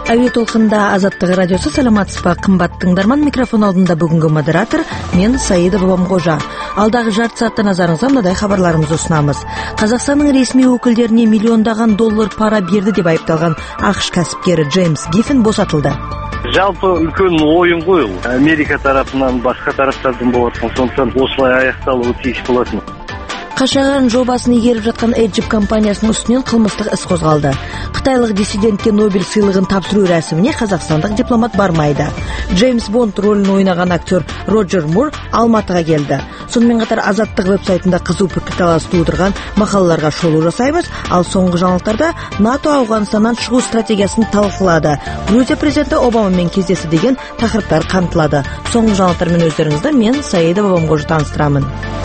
Әуе толқында Азаттық радиосы, саламатсызба қымбатты тыңдарман, микрофон алдында бүгінгі модератор мен Саида Бабамқожа. Алдағы жарты саатта назарыңызға мынадай хабарларымызды ұсынамыз. Қазақстанның ресми өкілдеріне миллиондаған доллар пара берді деп айыпталған ақш кәсіпкері Джеймс Гиффин босатылды. Жалпы үлкен ойын ғой, Америка тарапынан басқа тараптардан болатын, сондықтан осылай аяқталуы тиіс болатын. Қашаған жобасын игеріп жатқан Egypt компаниясының үстінен қылмыстық іс қозғалды. Қытайлық диссидентке Нобель сыйлығын тапсыру рәсіміне қазақстандық дипломат бармайды. Джеймс Бонд рөлін ойнаған актер Роджер Мур Алматыға келді. Сонымен қатар Азаттық веб-сайтында қызу пікірталас тудырған мақалаларға шолу жасаймыз, ал соңғы жаңалықтарда НАТО Ауғанстаннан шығу стратегиясын талқылады. Грузия президенті Обамамен кездесті деген тақырыптар қамтылады. Соңғы жаңалықтармен өздеріңізді мен Саида Бабамқожа таныстырамын.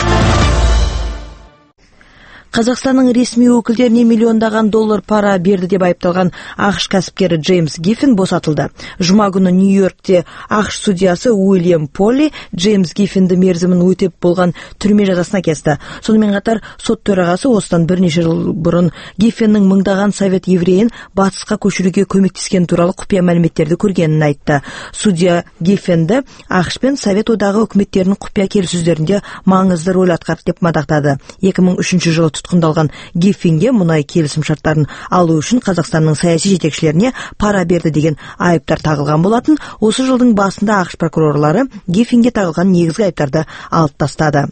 Қазақстанның ресми өкілдеріне миллиондаған доллар пара берді деп айыпталған ақш кәсіпкері Джеймс Гиффин босатылды. Жұма күні Нью-Йоркте ақш судьясы Уильям Полли Джеймс Гиффинді мерзімін өтеп болған түрме жазасына кесті. Сонымен қатар сот төрағасы осыдан бірнеше жыл бұрын Гиффиннің мыңдаған совет еврейін батысқа көшіруге көмектескен туралы құпия мәліметтерді көргенін айтты. Судья Гиффинді ақш пен совет одағы үкіметтерінің құпия келіссөздерінде маңызды рөл атқарды деп мадақтады. 2003 жылы тұтқындалған Гиффинге мұнай келісім шарттарын алу үшін Қазақстанның саяси жетекшілеріне пара берді деген айыптар тағылған болатын. Осы жылдың басында ақш прокурорлары Гиффинге тағылған негізгі айыптарды алып тастады.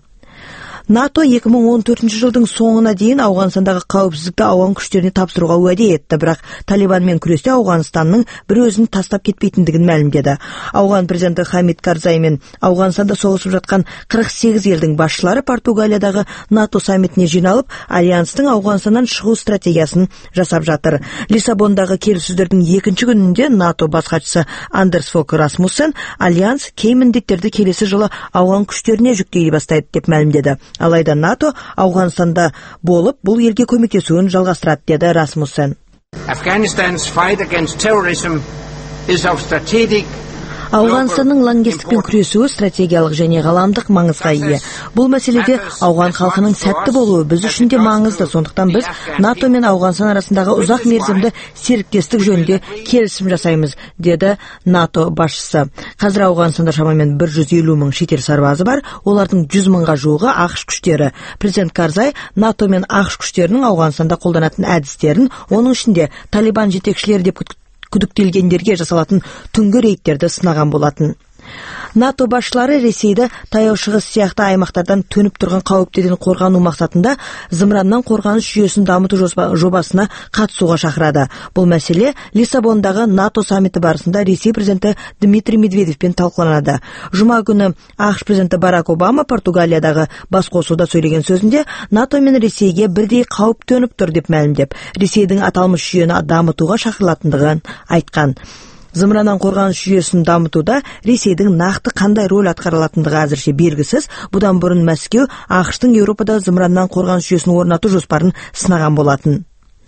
НАТО 2014 жылдың соңына дейін Ауғанстандағы қауіпсіздікті ауған күштеріне тапсыруға уәде етті, бірақ Талибанмен күресте Ауғанстанның бір өзін тастап кетпейтіндігін мәлімдеді. Ауған президенті Хамид Карзай мен Ауғанстанда соғысып жатқан 48 елдің басшылары Португалиядағы НАТО саммитіне жиналып, альянстың Ауғанстаннан шығу стратегиясын жасап жатыр. Лиссабондағы келіссөздердің екінші күнінде НАТО бас хатшысы Андерс Фок Расмуссен альянс кей міндеттерді келесі жылы ауған күштеріне жүктей бастайды деп мәлімдеді. Алайда НАТО Ауғанстанда болып, бұл елге көмектесуін жалғастырады, деді Расмуссен. Afghanistan's fight against terrorism is of strategic Ауғанстанның лаңкестікпен күресуі стратегиялық және ғаламдық маңызға ие. Бұл мәселеде ауған халқының сәтті болуы біз үшін де маңызды. Сондықтан біз НАТО мен Ауғанстан арасындағы ұзақ мерзімді серіктестік жөнінде келісім жасаймыз, деді НАТО басшысы. Қазір Ауғанстанда шамамен 150 мың шетел сарбазы бар, олардың 100 мыңға жуығы ақш күштері. Президент Карзай НАТО мен ақш күштерінің Ауғанстанда қолданатын әдістерін, оның ішінде Талибан жетекшілері деп күдіктелгендерге жасалатын түнгі рейдтерді сынаған болатын. НАТО басшылары Ресейді Таяу Шығыс сияқты аймақтардан төніп тұрған қауіптен қорғану мақсатында зымыраннан қорғаныс жүйесін дамыту жобасына қатысуға шақырады. Бұл мәселе Лиссабондағы НАТО саммиті барысында Ресей президенті Дмитрий Медведевпен талқыланады. Жұма күні ақш президенті Барак Обама Португалиядағы басқосуда сөйлеген сөзінде НАТО мен Ресейге бірдей қауіп төніп тұр деп мәлімдеп, Ресейдің аталмыш жүйені дамытуға шақырылатындығын айтқан. Зымыраннан қорғаныс жүйесін дамытуда Ресейдің нақты қандай рөл атқарылатындығы әзірше белгісіз. Бұдан бұрын Мәскеу ақштың Еуропада зымыраннан қорғаныс жүйесін орнату жоспарын сынаған болатын.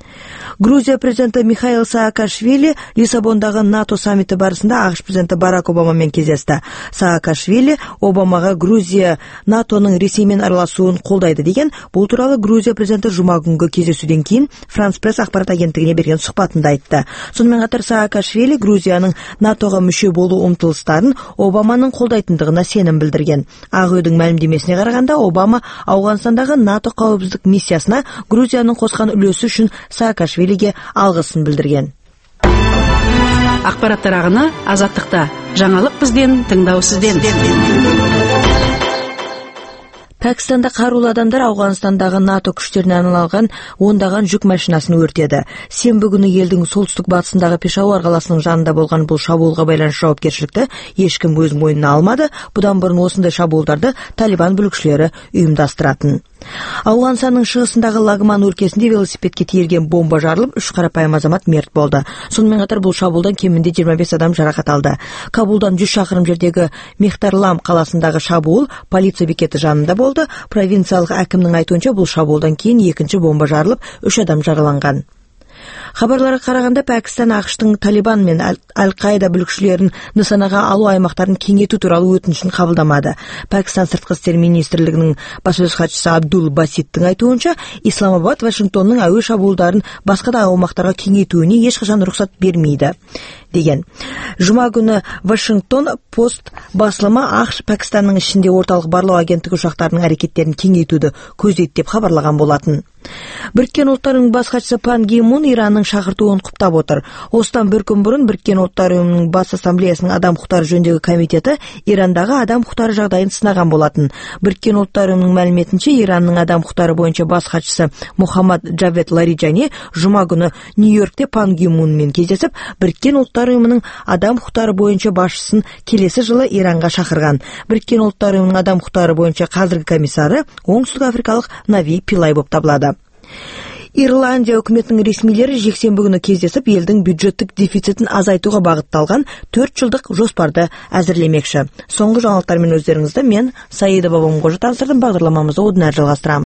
Грузия президенті Михаил Саакашвили Лиссабондағы НАТО саммиті барысында ақш президенті Барак Обамамен кездесті. Саакашвили Обамаға Грузия НАТОның Ресеймен араласуын қолдайды деген. Бұл туралы Грузия президенті жұма күнгі кездесуден кейін France Press ақпарат агенттігіне берген сұхбатында айтты. Сонымен қатар Саакашвили Грузияның НАТОға мүше болу ұмтылыстарын Обаманың қолдайтындығына сенім білдірген. Ақ үйдің мәлімдемесіне қарағанда Обама Ауғанстандағы НАТО қауіпсіздік миссиясына Грузияның қосқан үлесі үшін Саакашвилиге алғысын білдірген. Ақпараттар ағыны Азаттықта. Жаңалық бізден, тыңдау сізден. Пәкістанда қарулы адамдар Ауғанстандағы НАТО күштеріне арналған ондаған жүк машинасын өртеді. Сенбі күні елдің солтүстік батысындағы Пешауар қаласының жанында болған бұл шабуылға байланысты жауапкершілікті ешкім өз мойнына алмады. Бұдан бұрын осындай шабуылдарды Талибан бүлікшілері ұйымдастыратын. Ауғанстанның шығысындағы Лагман өлкесінде велосипедке тиелген бомба жарылып, 3 қарапайым азамат мерт болды. Сонымен қатар бұл шабуылдан кемінде 25 адам жарақат алды. Кабулдан 100 шақырым жердегі Мехтарлам қаласындағы шабуыл полиция бекеті жанында болды. Провинциялық әкімнің айтуынша бұл шабуылдан кейін екінші бомба жарылып, 3 адам жараланған. Хабарларға қарағанда Пәкістан ақштың Талибан мен Аль-Қаида бүлікшілерін нысанаға алу аймақтарын кеңейту туралы өтінішін қабылдамады. Пәкістан сыртқы істер министрлігінің баспасөз хатшысы Абдул Баситтің айтуынша, Исламабад Вашингтонның әуе шабуылдарын басқа да аумақтарға кеңейтуіне ешқашан рұқсат бермейді. деген. Жұма күні Вашингтон Пост басылымы ақш Пәкістанның ішінде орталық барлау агенттігі ұшақтарының әрекеттерін кеңейтуді көздейді деп хабарлаған болатын. Біріккен ұлттарының бас хатшысы Пан Ги Мун Иранның шақыртуын құптап отыр. Осыдан бір күн бұрын Біріккен ұлттар ұйымының бас ассамблеясының адам құқықтары жөніндегі комитеті Ирандағы адам құқықтары жағдайын сынаған болатын. Біріккен ұлттар ұйымының мәліметінше, Иранның адам құқықтары бойынша бас хатшысы Мухаммад Джавед Лариджани жұма күні Нью-Йоркте Пан Ги Мунмен кездесіп, Біріккен ұлттар ұйымының адам құқықтары бойынша басшысын келесі жылы Иранға шақырған. Біріккен ұлттар ұйымының адам құқықтары бойынша қазіргі комиссары оңтүстік африкалық Нави Пилай болып табылады. Ирландия үкіметінің ресмилері жексенбі күні кездесіп, елдің бюджеттік дефицитін азайтуға бағытталған 4 жылдық жоспарды әзірлемекші. Соңғы жаңалықтармен өздеріңізді мен Саида Бабамқожа таныстырдым. Бағдарламамызды одан әрі жалғастырамыз.